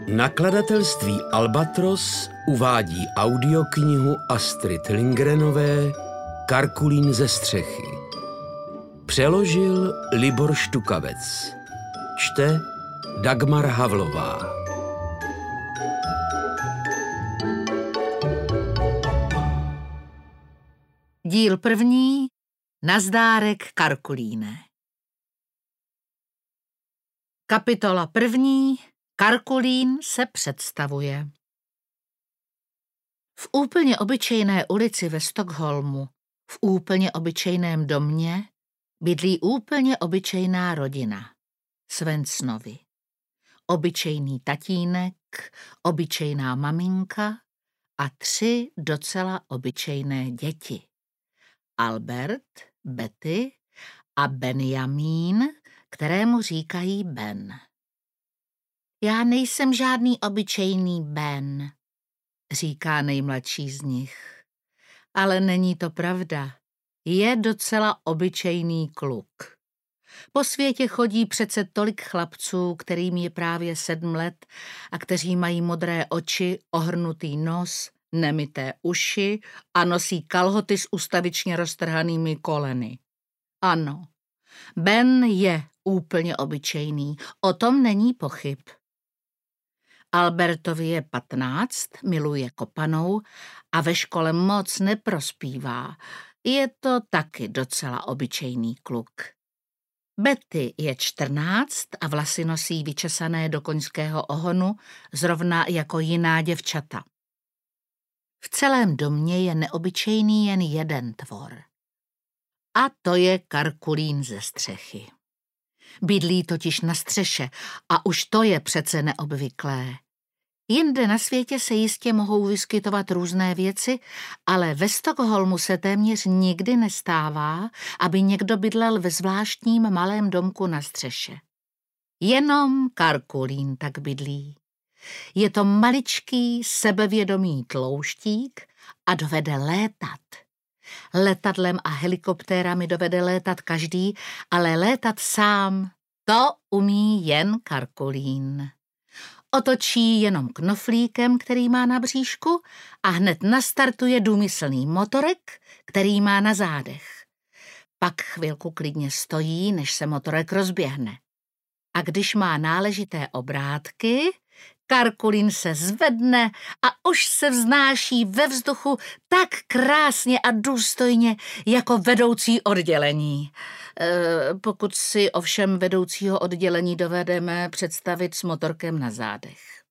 Nakladatelství Albatros uvádí audioknihu Astrid Lindgrenové Karkulín ze střechy. Přeložil Libor Štukavec. Čte Dagmar Havlová. Díl první. Nazdárek, Karkulíne. Kapitola první. Karkulín se představuje. V úplně obyčejné ulici ve Stockholmu, v úplně obyčejném domě, bydlí úplně obyčejná rodina. Svensonovi. Obyčejný tatínek, obyčejná maminka a 3 docela obyčejné děti. Albert, Betty a Benjamín, kterému říkají Ben. Já nejsem žádný obyčejný Ben, říká nejmladší z nich. Ale není to pravda. Je docela obyčejný kluk. Po světě chodí přece tolik chlapců, kterým je právě 7 let a kteří mají modré oči, ohrnutý nos, nemyté uši a nosí kalhoty s ustavičně roztrhanými koleny. Ano, Ben je úplně obyčejný, o tom není pochyb. Albertovi je 15, miluje kopanou a ve škole moc neprospívá. Je to taky docela obyčejný kluk. Betty je 14 a vlasy nosí vyčesané do koňského ohonu, zrovna jako jiná děvčata. V celém domě je neobyčejný jen jeden tvor. A to je Karkulín ze střechy. Bydlí totiž na střeše a už to je přece neobvyklé. Jinde na světě se jistě mohou vyskytovat různé věci, ale ve Stockholmu se téměř nikdy nestává, aby někdo bydlel ve zvláštním malém domku na střeše. Jenom Karkulín tak bydlí. Je to maličký, sebevědomý tlouštík a dovede létat. Letadlem a helikoptérami dovede létat každý, ale létat sám, to umí jen Karkulín. Otočí jenom knoflíkem, který má na bříšku, a hned nastartuje důmyslný motorek, který má na zádech. Pak chvilku klidně stojí, než se motorek rozběhne. A když má náležité obrátky, Karkulín se zvedne a už se vznáší ve vzduchu tak krásně a důstojně jako vedoucí oddělení. Pokud si ovšem vedoucího oddělení dovedeme představit s motorkem na zádech.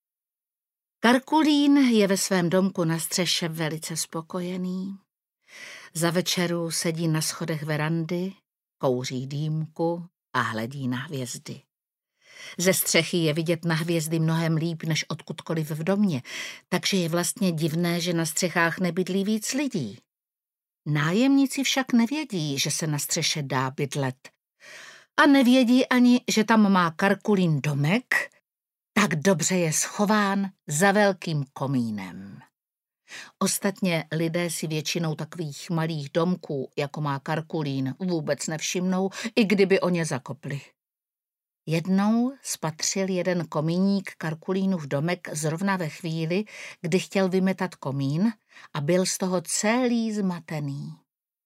Karkulín je ve svém domku na střeše velice spokojený. Za večeru sedí na schodech verandy, kouří dýmku a hledí na hvězdy. Ze střechy je vidět na hvězdy mnohem líp než odkudkoliv v domě, takže je vlastně divné, že na střechách nebydlí víc lidí. Nájemníci však nevědí, že se na střeše dá bydlet. A nevědí ani, že tam má Karkulín domek, tak dobře je schován za velkým komínem. Ostatně lidé si většinou takových malých domků, jako má Karkulín, vůbec nevšimnou, i kdyby o ně zakopli. Jednou spatřil jeden komíník Karkulínův domek zrovna ve chvíli, kdy chtěl vymetat komín a byl z toho celý zmatený.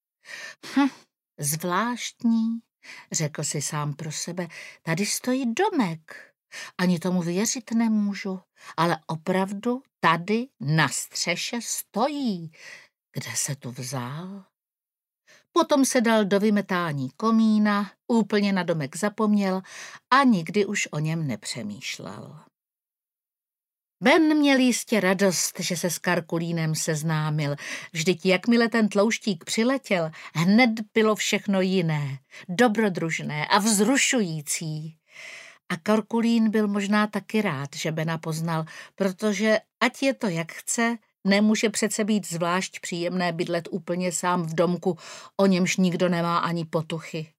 Zvláštní, řekl si sám pro sebe, tady stojí domek. Ani tomu věřit nemůžu, ale opravdu tady na střeše stojí. Kde se tu vzal? Potom se dal do vymetání komína, úplně na domek zapomněl a nikdy už o něm nepřemýšlel. Ben měl jistě radost, že se s Karkulínem seznámil. Vždyť jakmile ten tlouštík přiletěl, hned bylo všechno jiné, dobrodružné a vzrušující. A Karkulín byl možná taky rád, že Bena poznal, protože ať je to jak chce, nemůže přece být zvlášť příjemné bydlet úplně sám v domku, o němž nikdo nemá ani potuchy.